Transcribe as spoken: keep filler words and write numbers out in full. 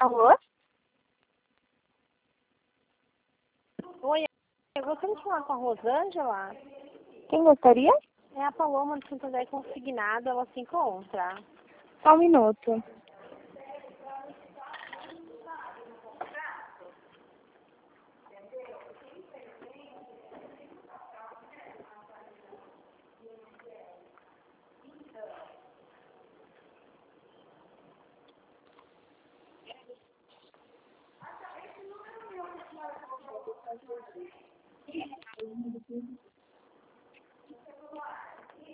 Alô? Oi, eu gostaria de falar com a Rosângela. Quem gostaria? É a Paloma de Santo André Consignado, ela se encontra. Só um minuto.